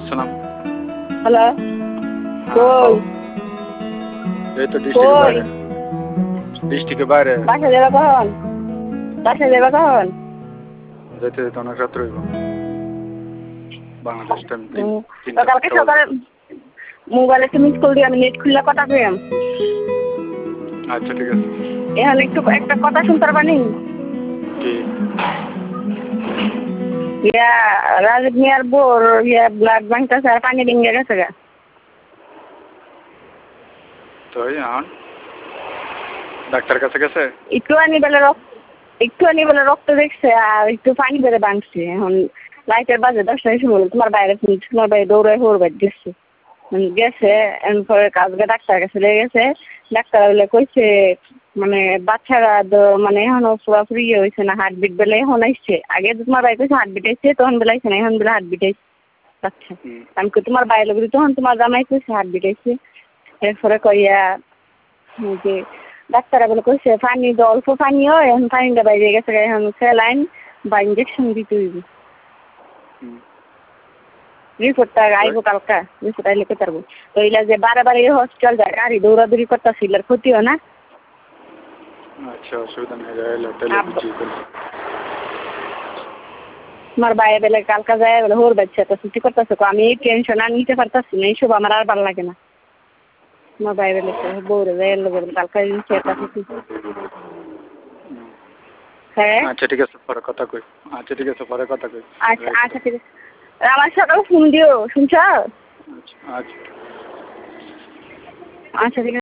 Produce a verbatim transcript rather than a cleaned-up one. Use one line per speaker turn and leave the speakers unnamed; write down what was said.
আসসালাম।
হ্যালো
হ্যাঁ,
কই
এই তো ডিস্ট্রিক্টের
কই
বাইরে। ডিস্ট্রিক্টের বাইরে
বাসা যাবা কখন বাসা যাবা কখন
যেতে যেতে অনেক রাত্র হইব। বাংলাদেশ টাইম তিন
হুম, তো
তিনটা
কালকে
চারটা বাজে।
সকালে মোবাইলে তুমি স্কুল দিয়ে আমি নেট খুললে কথা কইম
আচ্ছা ঠিক আছে।
এখন একটু একটা কথা শুনতে পারবানি
কি?
ইয়া রাজীব মিয়ার বোর ইয়া ব্লাড ব্যাংকটা স্যার পানি ডিঙ্গে গেছে গা
তো এখন ডাক্তার কাছে গেছে?
একটু আনি বেলা রক্ত একটু আনি বেলা রক্ত দেখছে আর একটু পানি বেড়ে বাঁধছে এখন লাইটের বাজে দশটা এসে বলো তোমার বাইরে তোমার বাইরে দৌড়ায় হোর বাইর গেছে গেছে এরপরে কাজকে ডাক্তার কাছে লেগে গেছে ডাক্তার বলে কইছে মানে বাচ্চারা মানে এখনো পুরোপুরি ইয়ে হয়েছে না হার্টবিট বেলে এখন আসছে আগে তোমার বাইরে কইছে হার্টবিট আসছে তখন বেলা আসছে না এখন বেলা হার্টবিট আসছে আচ্ছা আমি কই তোমার বাইরে লোক তখন তোমার জামাই কইছে হার্টবিট আসছে এরপরে কইয়া যে ডাক্তার বলে কইছে পানি তো অল্প পানি হয় এখন পানিটা বাইরে গেছে এখন স্যালাইন বা ইঞ্জেকশন দিতে হইবে রিপোর্টটা আইব কালকা রিপোর্ট আইলে কে পারবো তো এইলা যে বারে বারে হসপিটাল যায় গাড়ি দৌড়াদৌড়ি করতেছিল আর ক্ষতি হয় না
আচ্ছা অসুবিধা নেই যাইলে তাহলে বুঝিয়ে ফেলছি।
আমার বাইরে বেলে কালকা যায় বলে হোর বাচ্চা তো ছুটি করতেছে আমি এই টেনশন আর নিতে পারতাছি না এইসব আমার আর ভালো লাগে না আমার বাইরে বেলে বউরে যায় কালকা নিচে একটা ছুটি হ্যাঁ
আচ্ছা ঠিক আছে পরে কথা কই। আচ্ছা ঠিক আছে পরে কথা কই।
আচ্ছা আচ্ছা ঠিক আছে আমার সাথেও ফোন দিও শুনছ
আচ্ছা আচ্ছা
আচ্ছা ঠিক আছে